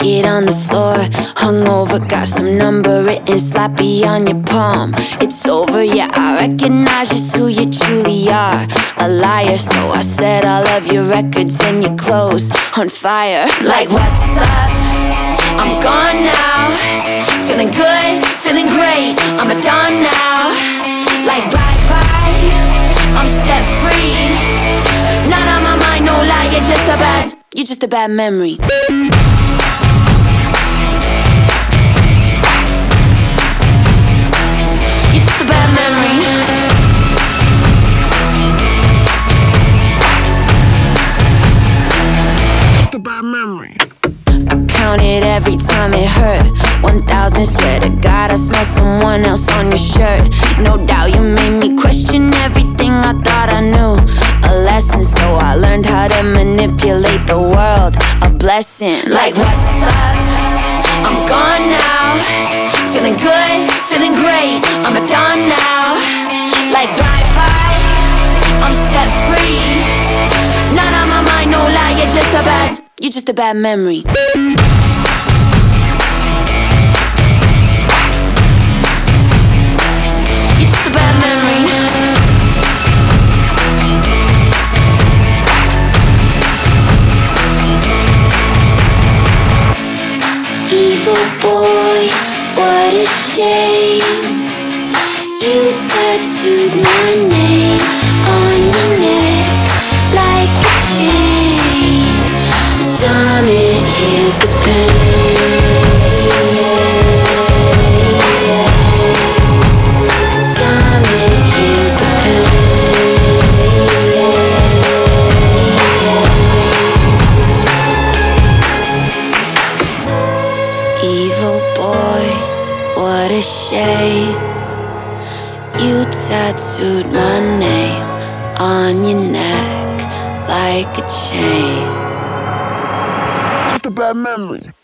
naked on the floor, hungover, got some number written sloppy on your palm. It's over, yeah, I recognize just who you truly are. A liar, so I set all of your records and your clothes on fire. Like, what's up? I'm gone now. Feeling good, feeling great, I'm a dawn now. Like, bye-bye, I'm set free. Not on my mind, no lie, you're just a bad memory. You're just a bad memory. Just a bad memory. I counted every time it hurt. 1,000, swear to God I smell someone else on your shirt. No doubt you made me question everything I thought I knew. A lesson, so I learned how to manipulate the world. A blessing. Like, what's up? I'm gone now. Feeling good, feeling great, I'm a dawn now. Like, bye-bye, I'm set free. Not on my mind, no lie, you're just a bad memory. You're just a bad memory. Evil boy, what a shame. You tattooed my name on your neck like a chain. Time it heals the pain. Time it heals the pain. Evil boy, what a shame. You tattooed my name on your neck like a chain. Just a bad memory.